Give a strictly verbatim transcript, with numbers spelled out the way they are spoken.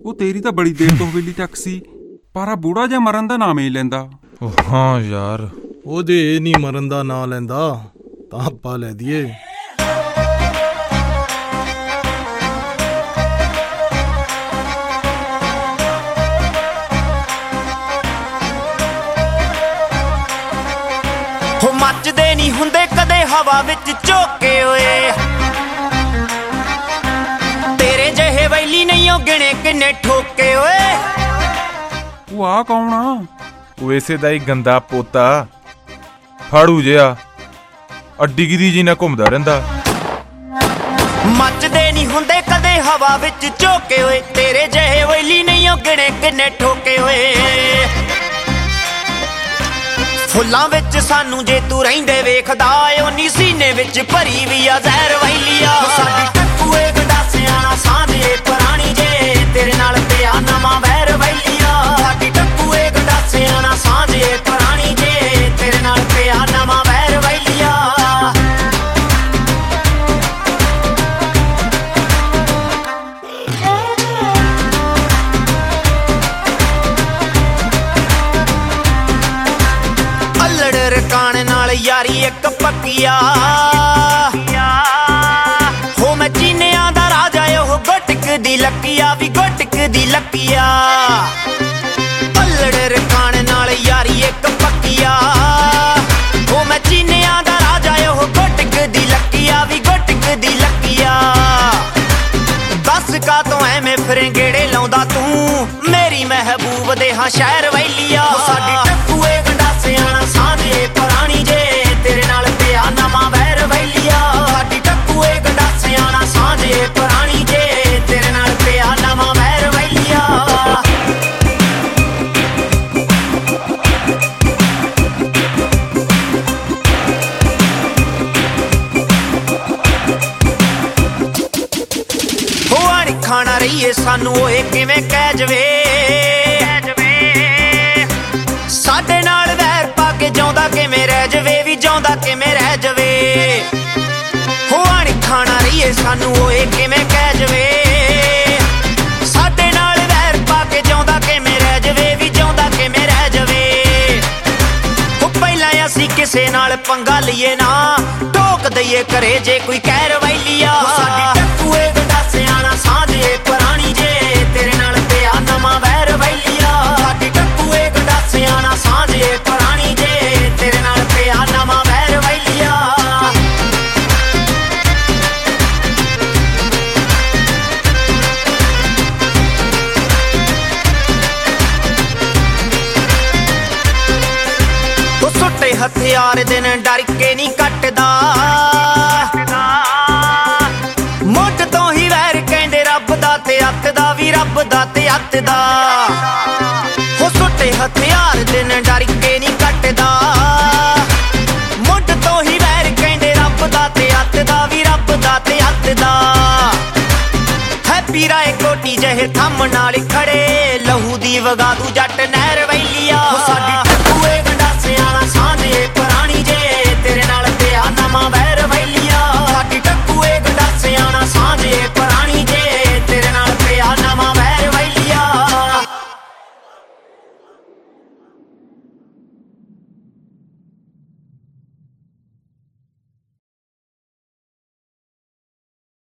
ਉਹ ਤੇਰੀ ਤਾਂ ਬੜੀ ਦੇਰ ਤੋਂ ਹਵੇਲੀ ਤੱਕ ਸੀ, ਪਰ ਆ ਬੂੜਾ ਜਿਹਾ ਮਰਨ ਦਾ ਨਾਮ ਹੀ ਲੈਂਦਾ। ਹਾਂ ਯਾਰ, ਉਹ ਜੇ ਇਹ ਨਹੀਂ ਮਰਨ ਦਾ ਨਾਂ ਲੈਂਦਾ ਤਾਂ ਆਪਾਂ ਲੈ ਦਈਏ। ਹੋ ਮੱਚਦੇ ਨਹੀਂ ਹੁੰਦੇ ਕਦੇ ਹਵਾ ਵਿੱਚ ਝੋਕੇ ਓਏ, ਤੇਰੇ ਜਿਹੇ ਵੈਲੀ ਨਹੀਂ ਉਹ ਗਿਣੇ ਕਿੰਨੇ ਠੋਕੇ ਓਏ। ਉਹ ਆ ਕੌਣ ਆ? ਉਹ ਇਸੇ ਦਾ ਹੀ ਗੰਦਾ ਪੋਤਾ, ਫਾੜੂ ਜਿਹਾ ਅੱਡੀਗਿਰੀ ਜੀ ਨਾਲ ਘੁੰਮਦਾ ਰਹਿੰਦਾ। ਮੱਚਦੇ ਨਹੀਂ ਹੁੰਦੇ ਕਦੇ ਹਵਾ ਵਿੱਚ ਝੋਕੇ ਓਏ, ਤੇਰੇ ਜਿਹੇ ਵੈਲੀ ਨਹੀਂ ਉਹ ਗਿਣੇ ਕਿੰਨੇ ਠੋਕੇ ਓਏ। ਫੁੱਲਾਂ ਵਿੱਚ ਸਾਨੂੰ ਜੇ ਤੂੰ ਰਹਿੰਦੇ ਵੇਖਦਾ ਓਨੀ ਸੀਨੇ ਵਿੱਚ ਭਰੀ ਵੀ ਆ ਜ਼ਹਿਰ ਵੈਲੀਆ। ਸਾਡੀ ਟੱਕੂਏ ਗੰਡਾਸਿਆਂ ਨਾਲ ਸਾਂਝੇ ਪੁਰਾਣੀ ਜੇ ਤੇਰੇ ਨਾਲ ਪਿਆ ਨਵਾਂ ਵਹਿਰ ਵੈਲੀਆ। ਸਾਡੀ ਟੱਕੂਏ ਗੰਡਾਸਿਆਂ ਨਾਲ ਸਾਂਝੇ ਪੁਰਾਣੀ ਜੇ ਤੇਰੇ ਨਾਲ ਪਿਆ ਨਵਾਂ ਵਹਿਰ ਵੈਲੀਆ। ਯਾਰੀ ਇੱਕ ਪੱਕੀਆ ਹੋ ਮੈਂ ਚੀਨਿਆਂ ਦਾ ਰਾਜਾ ਉਹ ਗੁੱਟਕ ਦੀ ਲੱਕੀਆ ਵੀ ਗੁੱਟਕ ਦੀ ਲੱਕੀਆ। ਪੱਲੜ ਰਕਾਣ ਨਾਲ ਯਾਰੀ ਇੱਕ ਪੱਕੀਆ ਹੋ ਮੈਂ ਚੀਨਿਆਂ ਦਾ ਰਾਜਾ ਉਹ ਗੁੱਟਕ ਦੀ ਲੱਕੀਆ ਵੀ ਗੁੱਟਕ ਦੀ ਲੱਕੀਆ। ਦੱਸ ਕਾ ਤੋਂ ਐਵੇਂ ਫਿਰੇ ਗੇੜੇ ਲਾਉਂਦਾ ਤੂੰ ਮੇਰੀ ਮਹਿਬੂਬ ਦੇ ਹਾਂ ਸ਼ਹਿਰ ਵੈਲੀਆ। ਸਾਡੀ ਟੱਕੂਏ ਗੰਡਾਸਿਆਂ ਨਾਲ ਸਾਂਝੇ ਪੁਰਾਣੀ ਜੇ ਤੇਰੇ ਨਾਲ ਪਿਆ ਨਵਾਂ ਵਹਿਰ ਵੈਲੀਆ। ਸਾਡੀ ਟੱਕੂਏ ਗੰਡਾਸਿਆਂ ਨਾਲ ਸਾਂਝੇ ਪੁਰਾਣੀ ਜੇ ਤੇਰੇ ਨਾਲ ਪਿਆ ਨਵਾਂ ਵਹਿਰ ਵੈਲੀਆ। ਹੋ ਅਣ ਖਾਣਾ ਰਹੀਏ ਸਾਨੂੰ ਓਏ ਕਿਵੇਂ ਕਹਿ ਜਵੇ, ਸਾਡੇ ਨਾਲ ਵੈਰ ਪਾ ਕੇ ਜਿਉਂਦਾ ਕਿਵੇਂ ਰਹਿ ਜਵੇ ਵੀ ਜਿਉਂਦਾ ਕਿਵੇਂ ਰਹਿ ਜਵੇ। ਹੋ ਅਣ ਖਾਣਾ ਰਹੀਏ ਸਾਨੂੰ ਓਏ ਕਿਵੇਂ ਕਹਿ ਜਵੇ, ਸਾਡੇ ਨਾਲ ਵੈਰ ਪਾ ਕੇ ਜਿਉਂਦਾ ਕਿਵੇਂ ਰਹਿ ਜਵੇ ਵੀ ਜਿਉਂਦਾ ਕਿਵੇਂ ਰਹਿ ਜਵੇ। ਹੋ ਪਹਿਲਾਂ ਅਸੀਂ ਕਿਸੇ ਨਾਲ ਪੰਗਾ ਲਈਏ ਨਾ ਟੋਕ ਦਈਏ ਕਰੇ ਜੇ ਕੋਈ ਕਹਿਰ ਵੈਲੀਆ। ਸਾਡੀ ਟੱਕੂਏ ਗੰਡਾਸਿਆਂ ਨਾਲ ਸਾਂਝੇ ਪੁਰਾਣੀ ਜੇ ਤੇਰੇ ਨਾਲ ਪਿਆ ਨਵਾਂ ਵਹਿਰ ਵੈਲੀਆ। ਸਾਡੀ ਟੱਕੂਏ ਗੰਡਾਸਿਆਂ ਨਾਲ ਸਾਂਝੇ ਪੁਰਾਣੀ ਜੇ ਤੇਰੇ ਨਾਲ ਪਿਆ ਨਵਾਂ ਵਹਿਰ ਵੈਲੀਆ। ਉਹ ਸੁੱਟੇ ਹਥਿਆਰ ਦਿਨ ਡਰ ਕੇ ਨਹੀਂ ਕੱਟਦਾ, ਮੁੱਢ ਤੋਂ ਹੀ ਵੈਰ ਕਹਿੰਦੇ ਰੱਬ ਦਾ ਤੇ ਅੱਤ ਦਾ ਵੀ ਰੱਬ ਦਾ ਤੇ ਅੱਤ ਦਾ। ਹੋ ਸੁੱਟੇ ਹਥਿਆਰ ਦਿਨ ਡਰ ਕੇ ਨਹੀਂ ਕੱਟਦਾ, ਮੁੱਢ ਤੋਂ ਹੀ ਵੈਰ ਕਹਿੰਦੇ ਰੱਬ ਦਾ ਤੇ ਅੱਤ ਦਾ ਵੀ ਰੱਬ ਦਾ ਤੇ ਅੱਤ ਦਾ। ਹੈਪੀ ਰਾਏ ਕੋਟੀ ਜਿਹੇ ਥੰਮ ਨਾਲ ਖੜੇ ਲਹੂ ਦੀ ਵਗਾ ਦੂ ਜੱਟ ਨੇ